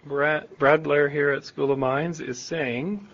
Brad Blair here at School of Mines is saying,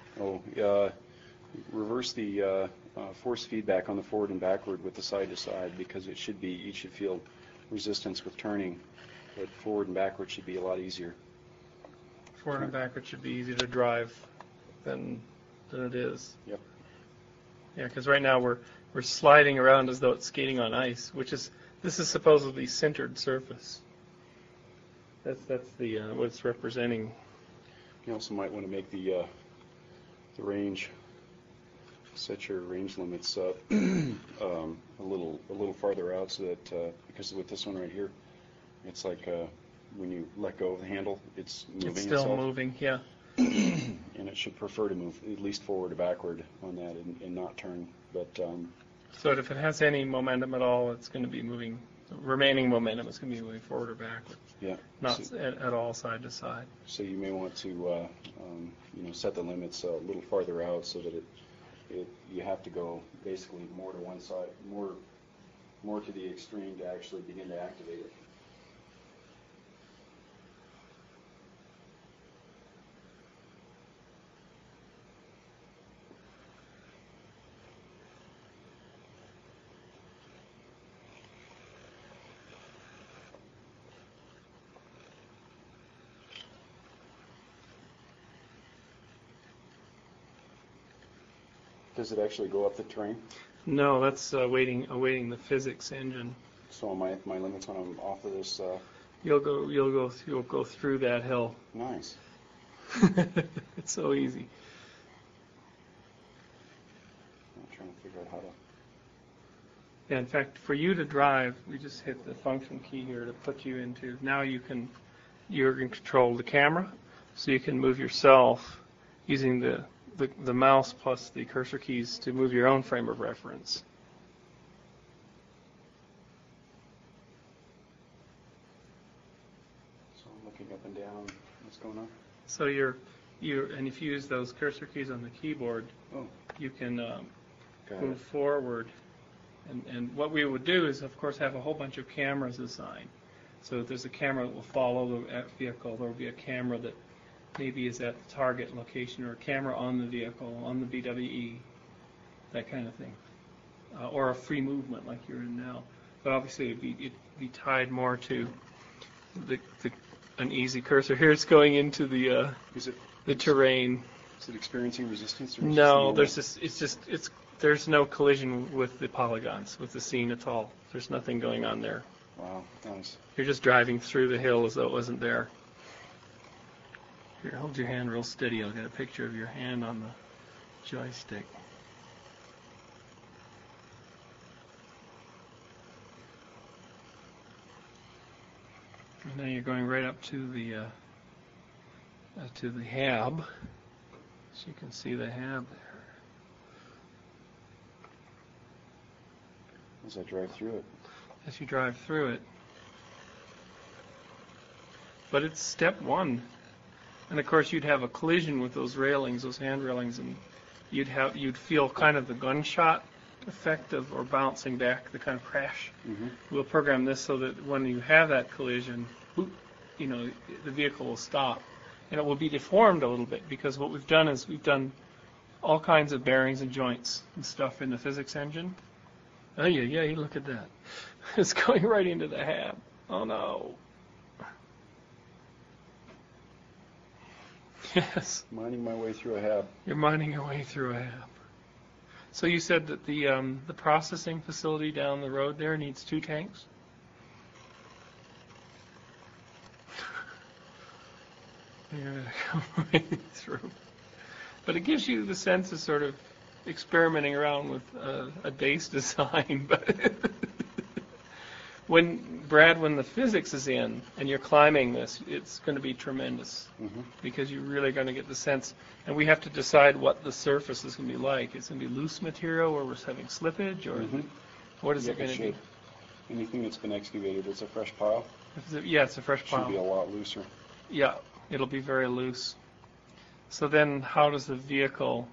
reverse the force feedback on the forward and backward with the side to side, because you should feel resistance with turning, but forward and backward should be a lot easier. Forward and backward should be easier to drive than it is. Yep. Yeah, because right now we're sliding around as though it's skating on ice, this is supposedly centered surface. That's the what it's representing. You also might want to make the range, set your range limits a little farther out, so that because with this one right here, it's like when you let go of the handle, it's moving itself. It's still moving, yeah. And it should prefer to move at least forward or backward on that and not turn. But so if it has any momentum at all, it's going to be moving. Remaining momentum is going to be moving forward or backward. Yeah. Not at all side to side. So you may want to set the limits a little farther out, so that you have to go basically more to one side, more to the extreme to actually begin to activate it. Does it actually go up the terrain? No, that's awaiting the physics engine. So my limits when I'm off of this. You'll go through that hill. Nice. It's so easy. I'm trying to figure out how to. Yeah, in fact, for you to drive, we just hit the function key here to put you into. Now you're in control of the camera, so you can move yourself using the mouse plus the cursor keys to move your own frame of reference. So I'm looking up and down. What's going on? So and if you use those cursor keys on the keyboard, you can move forward. And what we would do is, of course, have a whole bunch of cameras assigned. So if there's a camera that will follow the vehicle, there will be a camera that maybe is at the target location, or a camera on the vehicle, on the BWE, that kind of thing. Or a free movement like you're in now. But obviously it'd be tied more to an easy cursor. Here it's going into the terrain. Is it experiencing resistance? Or No, there's no collision with the polygons, with the scene at all. There's nothing going on there. Wow, nice. You're just driving through the hill as though it wasn't there. Here, hold your hand real steady. I'll get a picture of your hand on the joystick. And now you're going right up to the hab, so you can see the hab there. As I drive through it. As you drive through it. But it's step one. And of course you'd have a collision with those railings, those hand railings, and you'd feel kind of the gunshot effect or bouncing back, the kind of crash. Mm-hmm. We'll program this so that when you have that collision, the vehicle will stop. And it will be deformed a little bit, because what we've done is we've done all kinds of bearings and joints and stuff in the physics engine. Oh yeah, look at that. It's going right into the hab. Oh no. Yes. Mining my way through a hab. You're mining your way through a hab. So you said that the processing facility down the road there needs 2 tanks? You're going to come right through. But it gives you the sense of sort of experimenting around with a base design. But when the physics is in and you're climbing this, it's going to be tremendous, because you're really going to get the sense. And we have to decide what the surface is going to be like. It's going to be loose material where we're having slippage, or what is it going to be? Anything that's been excavated is a fresh pile. Yeah, it's a fresh pile. Should be a lot looser. Yeah, it'll be very loose. So then, how does the vehicle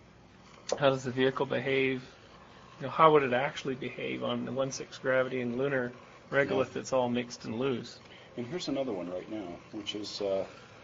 behave? How would it actually behave on the 1/6 gravity and lunar regolith that's all mixed and loose? And here's another one right now, which is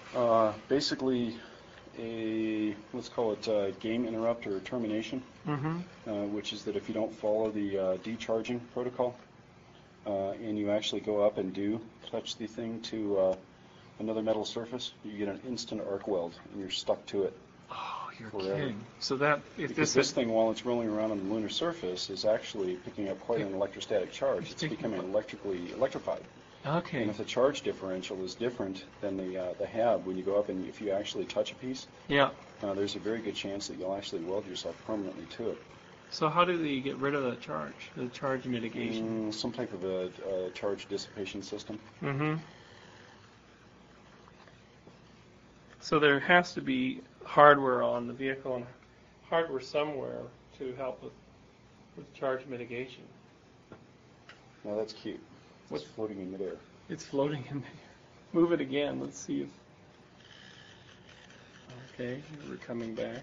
Basically, let's call it game interrupt or termination, which is that if you don't follow the decharging protocol and you actually go up and do touch the thing to another metal surface, you get an instant arc weld and you're stuck to it. Oh, you're forever. kidding. So that if Because this thing, while it's rolling around on the lunar surface, is actually picking up quite an electrostatic charge. It's becoming electrified. Okay. And if the charge differential is different than the HAB, when you go up and if you actually touch a piece, Yeah. there's a very good chance that you'll actually weld yourself permanently to it. So how do they get rid of that charge? The charge mitigation? Some type of a charge dissipation system. So there has to be hardware on the vehicle and hardware somewhere to help with charge mitigation. Now that's cute. It's floating in midair. It's floating in there. Move it again. Let's see if... Okay, we're coming back.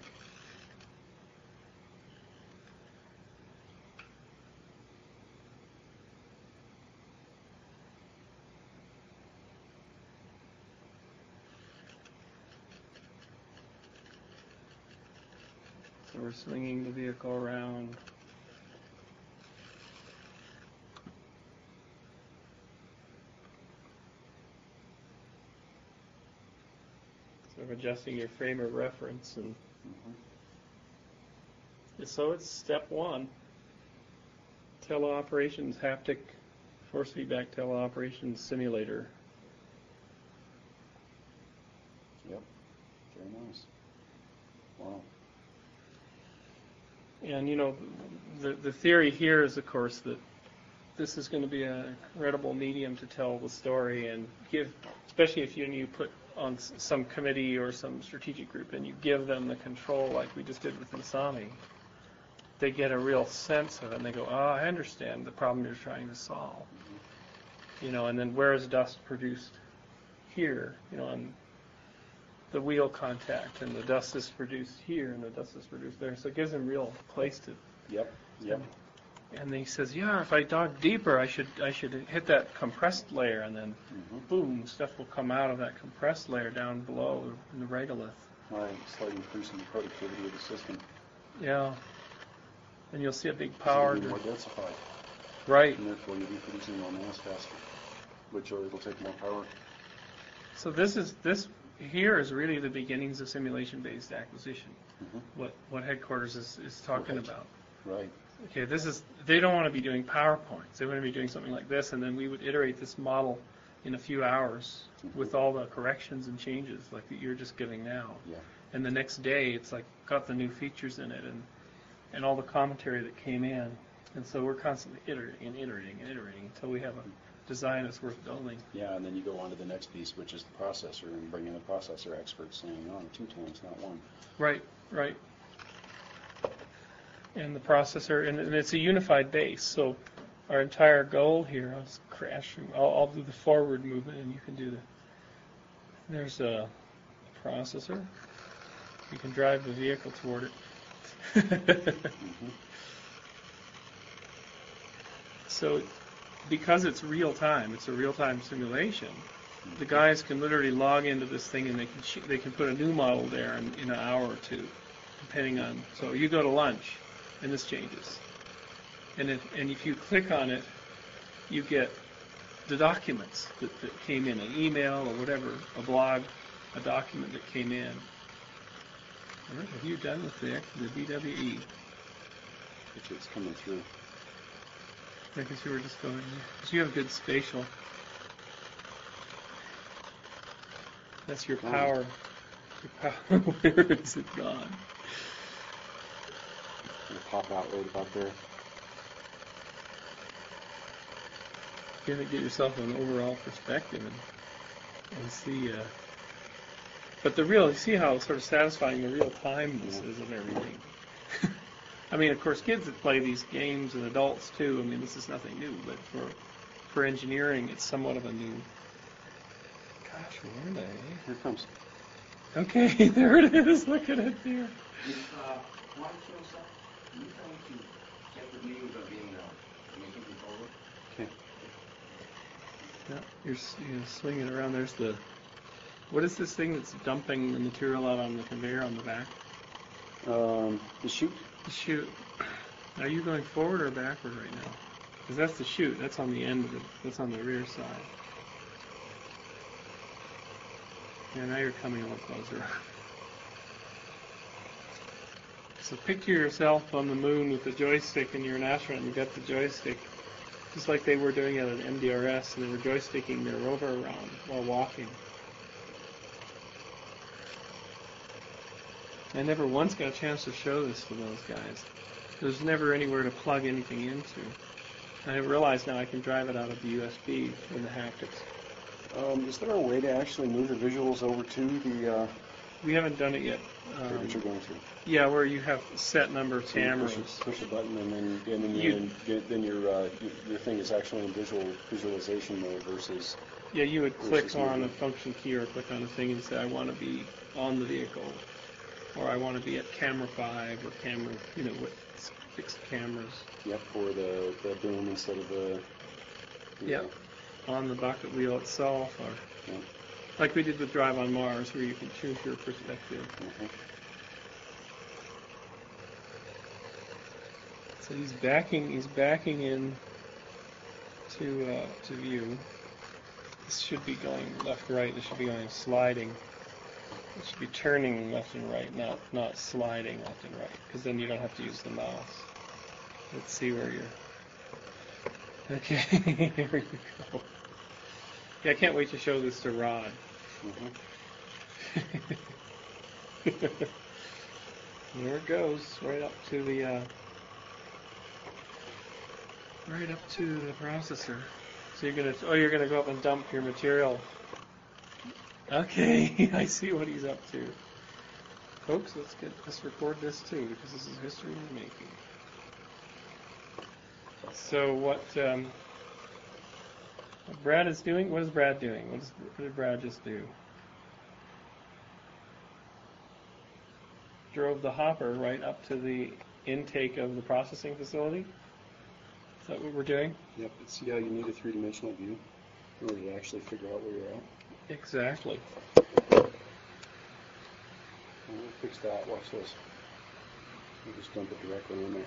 So we're swinging the vehicle around. Sort of adjusting your frame of reference, and so it's step one. Teleoperations haptic force feedback teleoperations simulator. Yep. Very nice. Wow. And you know, the theory here is, of course, that this is going to be an incredible medium to tell the story and give, especially if you put on some committee or some strategic group and you give them the control like we just did with Masami, they get a real sense of it and they go, oh, I understand the problem you're trying to solve. You know, and then where is dust produced? Here, you know, on the wheel contact, and the dust is produced here and the dust is produced there. So it gives them real place to. Yep. And he says, yeah, if I dug deeper, I should hit that compressed layer, and then boom, stuff will come out of that compressed layer down below in the regolith. Right, slightly increasing the productivity of the system. Yeah. And you'll see a big power. It'll be more densified. Right. And therefore you'll be producing more mass faster, which it'll take more power. So this here is really the beginnings of simulation-based acquisition. What headquarters is talking about. Right. Okay, they don't want to be doing PowerPoints. They want to be doing something like this, and then we would iterate this model in a few hours with all the corrections and changes like that you're just giving now. Yeah. And the next day, it's like got the new features in it and all the commentary that came in. And so we're constantly iterating until we have a design that's worth building. Yeah, and then you go on to the next piece, which is the processor, and bring in the processor experts saying, oh, 2 times, not 1. Right. And the processor, and it's a unified base. So our entire goal here, I was crashing. I'll do the forward movement, and you can do there's a processor. You can drive the vehicle toward it. So because it's real time, it's a real-time simulation, the guys can literally log into this thing and they can put a new model there in an hour or two, depending on. So you go to lunch, and this changes, and if you click on it, you get the documents that came in, an email or whatever, a blog, a document that came in. What have you done with the BWE? It's coming through. I guess you were just going, because you have good spatial. That's your power. Your power. Where is it gone? It'll pop out right about there. You have to get yourself an overall perspective and see. But you see how sort of satisfying the real time this is and everything. I mean, of course, kids that play these games and adults too. I mean, this is nothing new, but for engineering, it's somewhat of a new. Gosh, where are they? Here it comes. Okay, there it is. Look at it there. If one shows up, you try to get the name of being making controller. Okay. Yeah, you're swinging around. There's the What is this thing that's dumping the material out on the conveyor on the back? The chute. The chute. Are you going forward or backward right now? Because that's the chute. That's on the end of it. That's on the rear side. Yeah, now you're coming a little closer. So picture yourself on the moon with the joystick, and you're an astronaut, and you've got the joystick, just like they were doing it at MDRS, and they were joysticking their rover around while walking. I never once got a chance to show this to those guys. There's never anywhere to plug anything into. I realize now I can drive it out of the USB in the haptics. Is there a way to actually move the visuals over to the? We haven't done it yet. That you're going to. Yeah, where you have a set number of So you cameras. push a button, and then your thing is actually in visualization mode versus. Yeah, you would click on a movement. function key or click on a thing and say, I want to be on the vehicle, or I want to be at camera 5 or camera, with fixed cameras. Yep, for the boom instead of the. Yep, on the bucket wheel itself, or Yeah. like we did with Drive on Mars, where you can choose your perspective. Mhm. So he's backing in to view. This should be going left, right. This should be going sliding. It should be turning left and right, not sliding left and right, because then you don't have to use the mouse. Let's see where you're. Okay, here we go. Yeah, I can't wait to show this to Rod. There it goes, right up to the processor. So you're gonna go up and dump your material. Okay, I see what he's up to. Folks, let's record this too, because this is history in the making. So what Brad is doing? What is Brad doing? What did Brad just do? Drove the hopper right up to the intake of the processing facility. Is that what we're doing? Yep. See how you need a three-dimensional view in order to actually figure out where you're at. Exactly. We'll fix that. Watch this. We'll just dump it directly in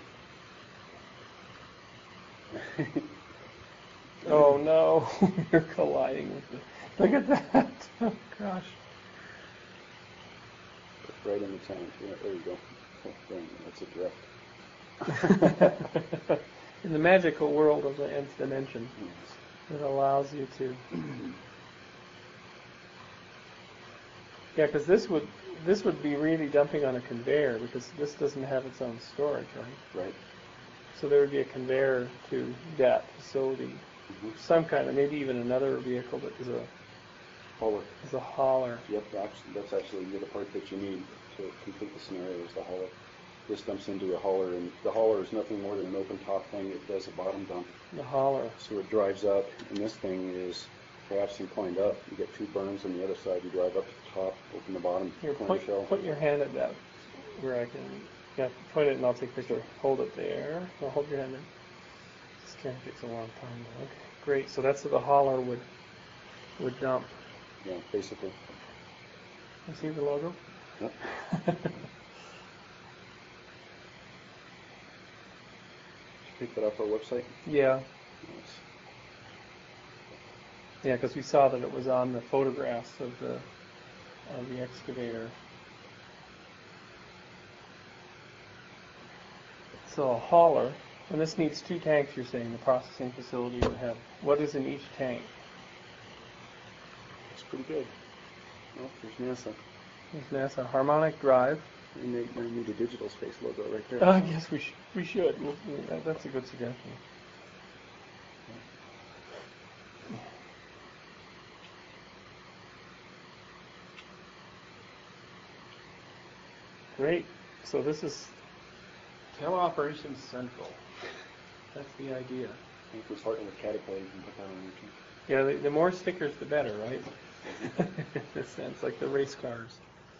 there. Oh no, you're colliding with it. Look at that. Oh gosh. Right in the tank. Yeah, there you go. Oh, dang, that's a direct. In the magical world of the nth dimension, Yes. it allows you to. Yeah, because this would be really dumping on a conveyor, because this doesn't have its own storage, right? Right. So there would be a conveyor to that facility, some kind of, maybe even another vehicle that is a hauler. Yep, that's actually the other part that you need to complete the scenario is the hauler. This dumps into a hauler, and the hauler is nothing more than an open top thing. It does a bottom dump. The hauler. So it drives up, and this thing is perhaps inclined up. You get two berms on the other side. You drive up to the top, open the bottom, Here, corner shell. put your hand at that, where I can, point it and I'll take a picture. Hold it there. No, hold your hand in. This camera takes a long time. Okay, great. So that's what the hauler would dump. Yeah, basically. You see the logo? Yep. Pick that up our website. Yeah. Yes. Yeah, because we saw that it was on the photographs of the excavator. So a hauler, and this needs 2 tanks, you're saying, the processing facility would have. What is in each tank? It's pretty good. Well, there's NASA. There's NASA harmonic drive. And they need a digital space logo right there. I guess we should. That's a good suggestion. Great. So this is Teleoperations Central. That's the idea. I think we're starting with Caterpillar. You can put that on YouTube. Yeah, the more stickers, the better, right? In a sense, like the race cars.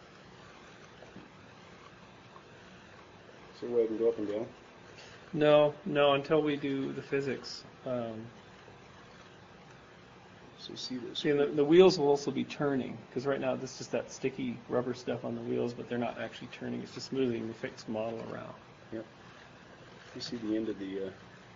So I can go up and down? No, until we do the physics. So actually see this. See, and the wheels will also be turning, because right now this is just that sticky rubber stuff on the wheels, but they're not actually turning. It's just moving the fixed model around. Yep. You see the end of the.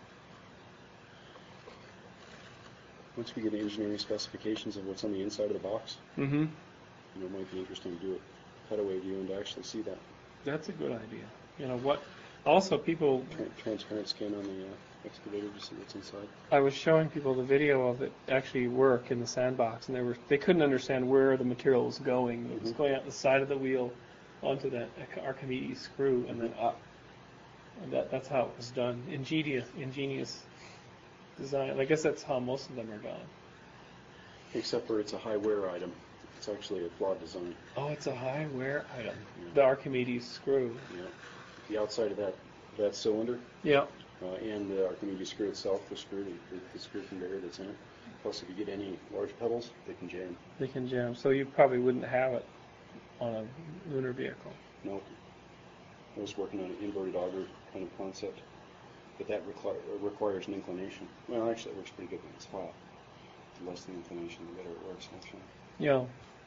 Once we get engineering specifications of what's on the inside of the box, Mm-hmm. it might be interesting to do a cutaway view and to actually see that. That's a good idea. You know what? Also, people. Transparent skin on the excavator to see what's inside. I was showing people the video of it actually work in the sandbox, and they couldn't understand where the material was going. It was going out the side of the wheel onto that Archimedes screw and then up. And that's how it was done. Ingenious design. I guess that's how most of them are done. Except for it's a high wear item. It's actually a flawed design. Oh, it's a high wear item. The Archimedes screw. Yeah. The outside of that cylinder. Yeah. And the Archimedes screw itself, the screw conveyor that's in it. Plus, if you get any large pebbles, they can jam. They can jam. So you probably wouldn't have it on a lunar vehicle. No. I was working on an inverted auger kind of concept, but that requires an inclination. Well, actually, it works pretty good when it's flat. The less the inclination, the better it works. Actually. Yeah.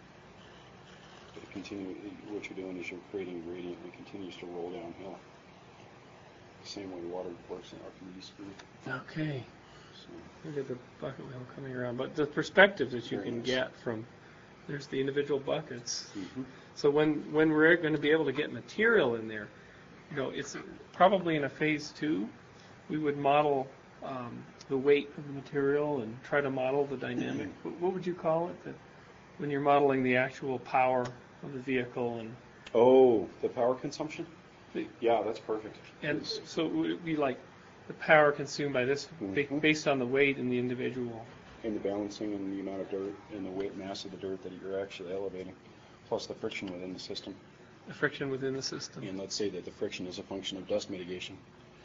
But what you're doing is you're creating a gradient that continues to roll downhill. The same way water works in Archimedes screw. Okay. So, Look at the bucket wheel coming around. But the perspective that you can get from, there's the individual buckets. mm-hmm. So when we're going to be able to get material in there, it's probably in a phase 2, we would model the weight of the material and try to model the dynamic. What would you call it? When you're modeling the actual power of the vehicle and. Oh, the power consumption? Yeah, that's perfect. And so it would be like the power consumed by this based on the weight in the individual. And the balancing and the amount of dirt and the weight mass of the dirt that you're actually elevating, plus the friction within the system. The friction within the system. And let's say that the friction is a function of dust mitigation.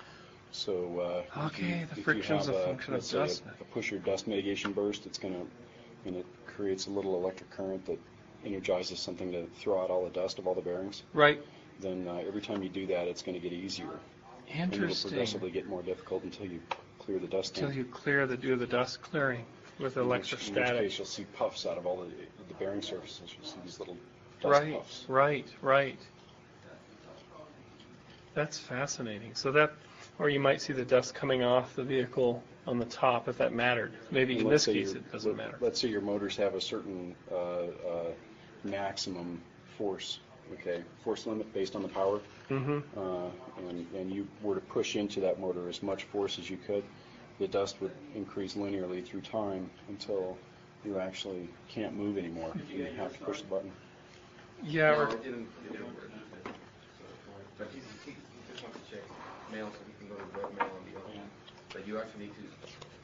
So the friction's a function of dust. A pusher dust mitigation burst, and it creates a little electric current that energizes something to throw out all the dust of all the bearings. Right. Then every time you do that, it's going to get easier. Interesting. And it'll progressively get more difficult until you clear the dust. Until you do the dust clearing with electrostatic. In which case, you'll see puffs out of all the bearing surfaces. You'll see these little dust puffs. Right. That's fascinating. So or you might see the dust coming off the vehicle on the top if that mattered. Maybe in this case it doesn't matter. Let's say your motors have a certain maximum force. Okay, force limit based on the power, and you were to push into that motor as much force as you could, the dust would increase linearly through time until you actually can't move anymore. You have to push the button. Yeah. No, it didn't work. But he just wants to check mail so he can go to web mail and be able to. But you actually need to